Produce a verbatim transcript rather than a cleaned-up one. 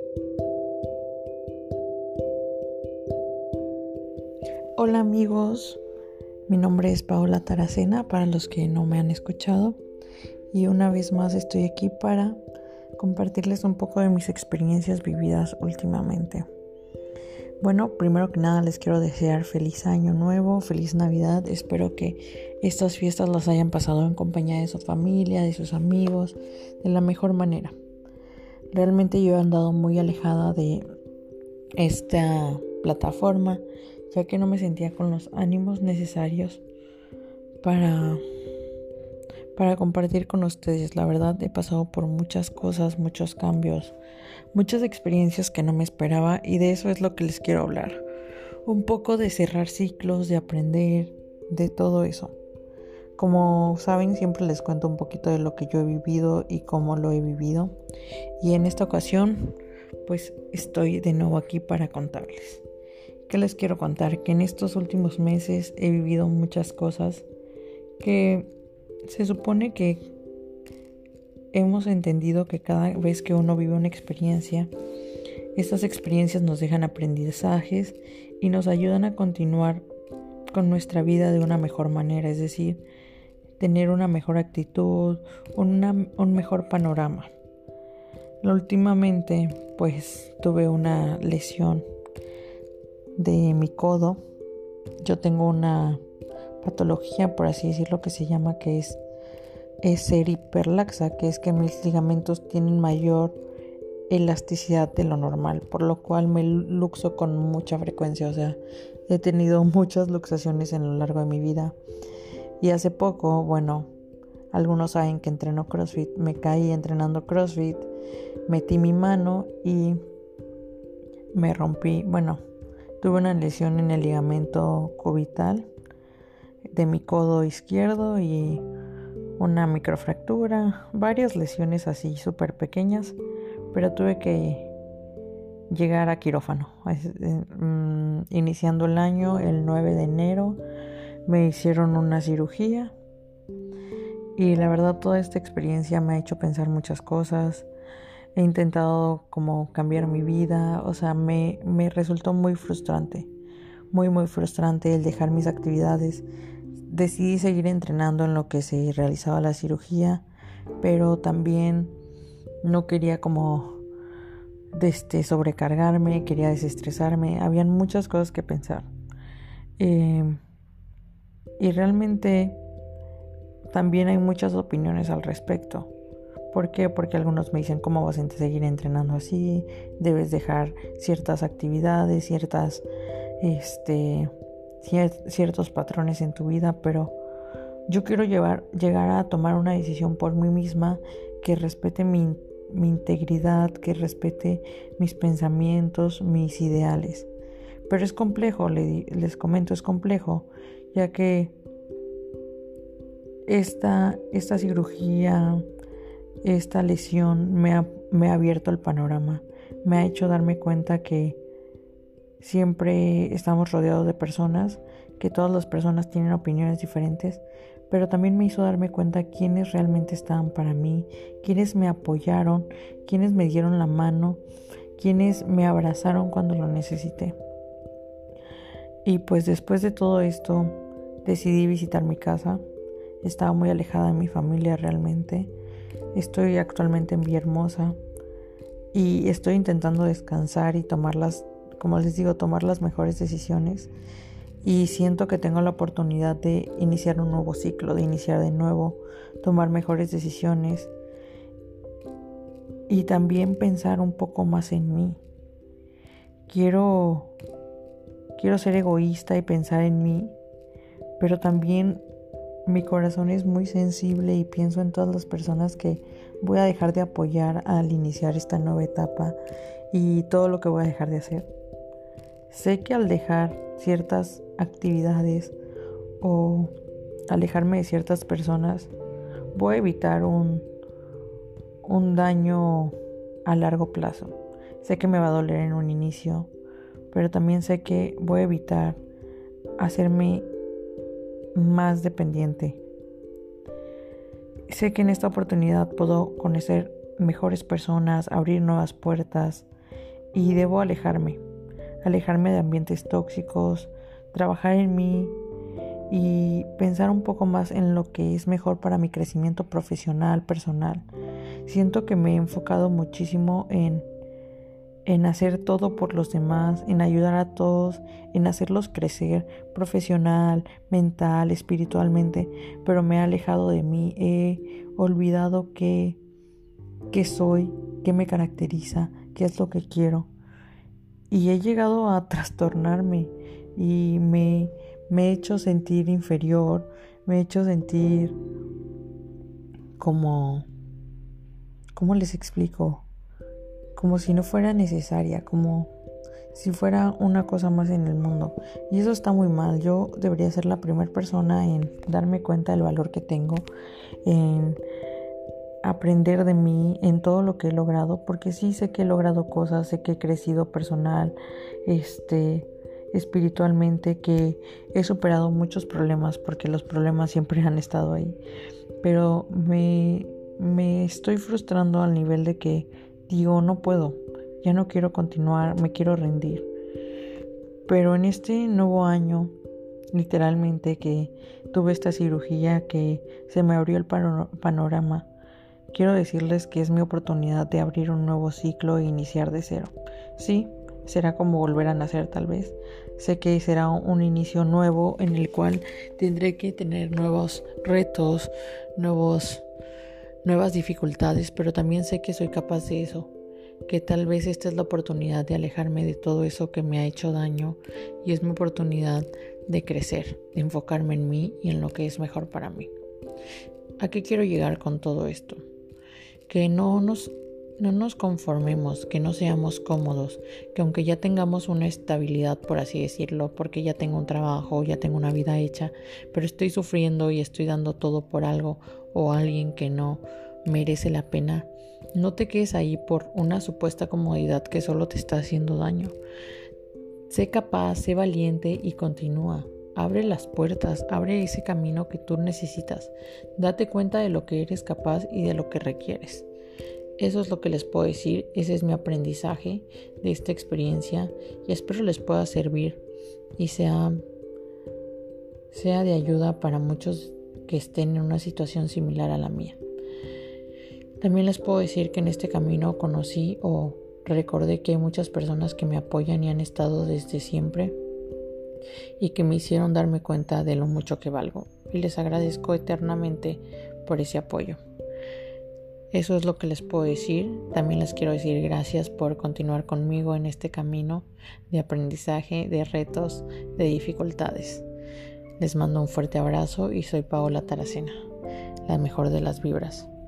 Hola amigos, mi nombre es Paola Taracena para los que no me han escuchado y una vez más estoy aquí para compartirles un poco de mis experiencias vividas últimamente. Bueno, primero que nada les quiero desear feliz año nuevo, feliz Navidad. Espero que estas fiestas las hayan pasado en compañía de su familia, de sus amigos, de la mejor manera. Realmente yo he andado muy alejada de esta plataforma, ya que no me sentía con los ánimos necesarios para, para compartir con ustedes. La verdad, he pasado por muchas cosas, muchos cambios, muchas experiencias que no me esperaba y de eso es lo que les quiero hablar. Un poco de cerrar ciclos, de aprender, de todo eso. Como saben, siempre les cuento un poquito de lo que yo he vivido y cómo lo he vivido. Y en esta ocasión, pues estoy de nuevo aquí para contarles. ¿Qué les quiero contar? Que en estos últimos meses he vivido muchas cosas que se supone que hemos entendido que cada vez que uno vive una experiencia, estas experiencias nos dejan aprendizajes y nos ayudan a continuar con nuestra vida de una mejor manera, es decir, tener una mejor actitud, una, un mejor panorama. Últimamente, pues tuve una lesión de mi codo. Yo tengo una patología, por así decirlo, que se llama que es, es ser hiperlaxa, que es que mis ligamentos tienen mayor elasticidad de lo normal, por lo cual me luxo con mucha frecuencia. O sea, he tenido muchas luxaciones en lo largo de mi vida. Y hace poco, bueno, algunos saben que entreno CrossFit, me caí entrenando CrossFit, metí mi mano y me rompí, bueno, tuve una lesión en el ligamento cubital de mi codo izquierdo y una microfractura, varias lesiones así súper pequeñas, pero tuve que llegar a quirófano. Iniciando el año, el nueve de enero, me hicieron una cirugía y la verdad toda esta experiencia me ha hecho pensar muchas cosas. He intentado como cambiar mi vida, o sea, me, me resultó muy frustrante, muy muy frustrante el dejar mis actividades. Decidí seguir entrenando en lo que se realizaba la cirugía, pero también no quería como este, sobrecargarme, quería desestresarme, habían muchas cosas que pensar. Eh, y realmente también hay muchas opiniones al respecto. ¿Por qué? Porque algunos me dicen, ¿cómo vas a seguir entrenando así? Debes dejar ciertas actividades, ciertas, este, cier- ciertos patrones en tu vida, pero yo quiero llevar, llegar a tomar una decisión por mí misma que respete mi, mi integridad, que respete mis pensamientos, mis ideales. Pero es complejo, le, les comento, es complejo, ya que esta, esta cirugía, esta lesión me ha, me ha abierto el panorama, me ha hecho darme cuenta que siempre estamos rodeados de personas, que todas las personas tienen opiniones diferentes, pero también me hizo darme cuenta quiénes realmente estaban para mí, quiénes me apoyaron, quiénes me dieron la mano, quiénes me abrazaron cuando lo necesité. Y pues después de todo esto decidí visitar mi casa. Estaba muy alejada de mi familia realmente. Estoy actualmente en Villahermosa y estoy intentando descansar y tomar las, como les digo, tomar las mejores decisiones. Y siento que tengo la oportunidad de iniciar un nuevo ciclo, de iniciar de nuevo, tomar mejores decisiones y también pensar un poco más en mí. Quiero, quiero ser egoísta y pensar en mí, pero también mi corazón es muy sensible y pienso en todas las personas que voy a dejar de apoyar al iniciar esta nueva etapa y todo lo que voy a dejar de hacer. Sé que al dejar ciertas actividades o alejarme de ciertas personas, voy a evitar un, un daño a largo plazo. Sé que me va a doler en un inicio, pero también sé que voy a evitar hacerme más dependiente. Sé que en esta oportunidad puedo conocer mejores personas, abrir nuevas puertas y debo alejarme, alejarme de ambientes tóxicos, trabajar en mí y pensar un poco más en lo que es mejor para mi crecimiento profesional, personal. Siento que me he enfocado muchísimo en, en hacer todo por los demás, en ayudar a todos, en hacerlos crecer profesional, mental, espiritualmente, pero me he alejado de mí, he olvidado qué, qué soy, qué me caracteriza, qué es lo que quiero. Y he llegado a trastornarme y me, me he hecho sentir inferior, me he hecho sentir como, ¿cómo les explico? Como si no fuera necesaria, como si fuera una cosa más en el mundo. Y eso está muy mal. Yo debería ser la primera persona en darme cuenta del valor que tengo, en aprender de mí, en todo lo que he logrado, porque sí sé que he logrado cosas, sé que he crecido personal, este, espiritualmente, que he superado muchos problemas, porque los problemas siempre han estado ahí, pero me, me estoy frustrando al nivel de que digo, no puedo, ya no quiero continuar, me quiero rendir. Pero en este nuevo año, literalmente que tuve esta cirugía, que se me abrió el pano- panorama, quiero decirles que es mi oportunidad de abrir un nuevo ciclo e iniciar de cero. Sí, será como volver a nacer tal vez. Sé que será un inicio nuevo en el cual tendré que tener nuevos retos, nuevos, nuevas dificultades, pero también sé que soy capaz de eso. Que tal vez esta es la oportunidad de alejarme de todo eso que me ha hecho daño y es mi oportunidad de crecer, de enfocarme en mí y en lo que es mejor para mí. ¿A qué quiero llegar con todo esto? Que no nos, no nos conformemos, que no seamos cómodos, que aunque ya tengamos una estabilidad, por así decirlo, porque ya tengo un trabajo, ya tengo una vida hecha, pero estoy sufriendo y estoy dando todo por algo o alguien que no merece la pena, no te quedes ahí por una supuesta comodidad que solo te está haciendo daño. Sé capaz, sé valiente y continúa. Abre las puertas, abre ese camino que tú necesitas. Date cuenta de lo que eres capaz y de lo que requieres. Eso es lo que les puedo decir. Ese es mi aprendizaje de esta experiencia y espero les pueda servir y sea, sea de ayuda para muchos que estén en una situación similar a la mía. También les puedo decir que en este camino conocí o recordé que hay muchas personas que me apoyan y han estado desde siempre y que me hicieron darme cuenta de lo mucho que valgo, y les agradezco eternamente por ese apoyo. Eso es lo que les puedo decir. También les quiero decir gracias por continuar conmigo en este camino de aprendizaje, de retos, de dificultades. Les mando un fuerte abrazo y soy Paola Taracena, la mejor de las vibras.